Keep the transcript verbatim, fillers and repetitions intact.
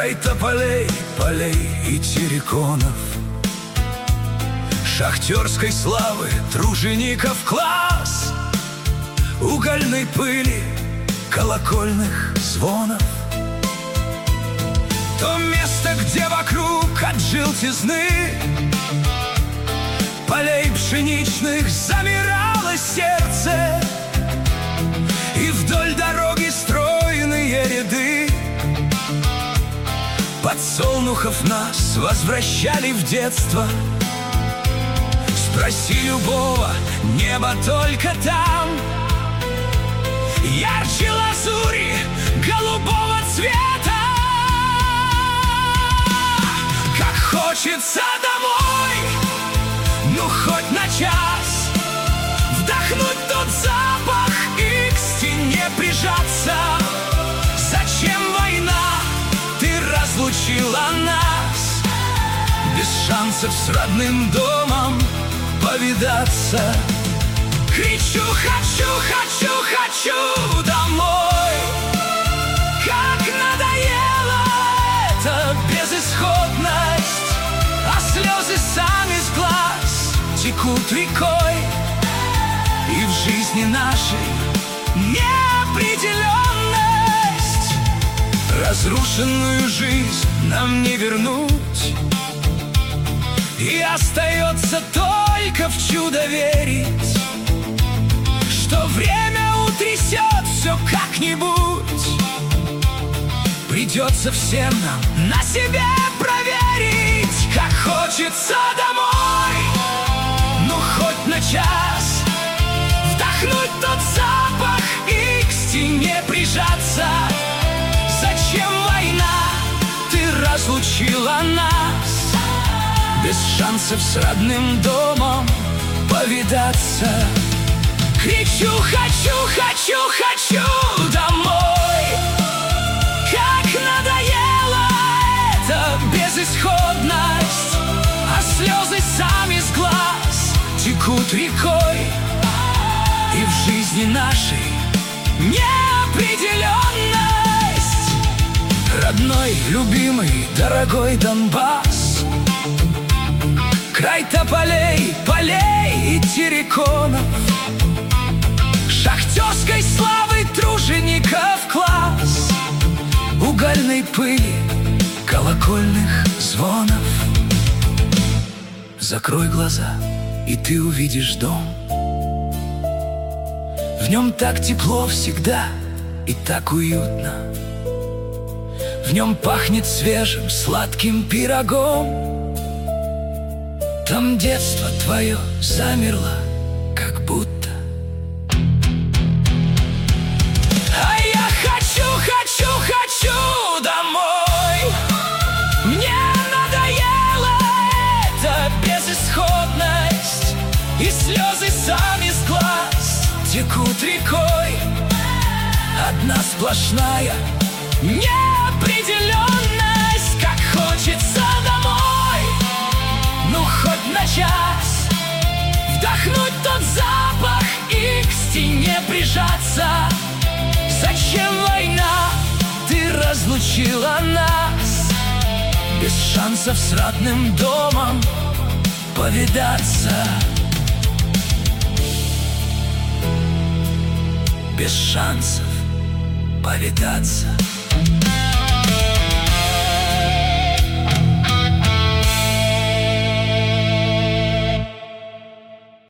Край тополей, полей и терриконов, шахтерской славы тружеников класс, угольной пыли, колокольных звонов. То место, где вокруг от желтизны полей пшеничных замирало сердце, и вдоль дороги стройные ряды подсолнухов нас возвращали в детство. Спроси любого, небо только там ярче лазури голубого цвета. Как хочется домой, ну хоть на час, вдохнуть тот запах и к стене прижаться. Зачем война? Ты разлучила нас, без шансов с родным домом повидаться. Кричу: хочу, хочу, хочу домой. Как надоела эта безысходность, а слезы сами с глаз текут рекой. И в жизни нашей неопределенность, разрушенную жизнь нам не вернуть, и остается только в чудо верить, что время утрясет все как-нибудь. Придется всем нам на себе проверить. Как хочется домой, ну хоть на час, вдохнуть тот запах и к стене прижаться. Зачем война? Ты разлучила нас, без шансов с родным домом повидаться. Кричу: хочу, хочу, хочу домой. Как надоела эта безысходность, а слезы сами с глаз текут рекой. И в жизни нашей неопределенность, родной, любимый, дорогой Донбасс, край тополей, полей и терриконов, шахтерской славы тружеников класс, угольной пыли, колокольных звонов. Закрой глаза, и ты увидишь дом. В нем так тепло всегда и так уютно. В нем пахнет свежим сладким пирогом. Там детство твое замерло, как будто. А я хочу, хочу, хочу домой. Мне надоела эта безысходность, и слезы сами с глаз текут рекой. Одна сплошная неопределенность. Как хочется домой, ну хоть на час, вдохнуть тот запах и к стене прижаться. Зачем война? Ты разлучила нас, без шансов с родным домом повидаться. Без шансов повидаться.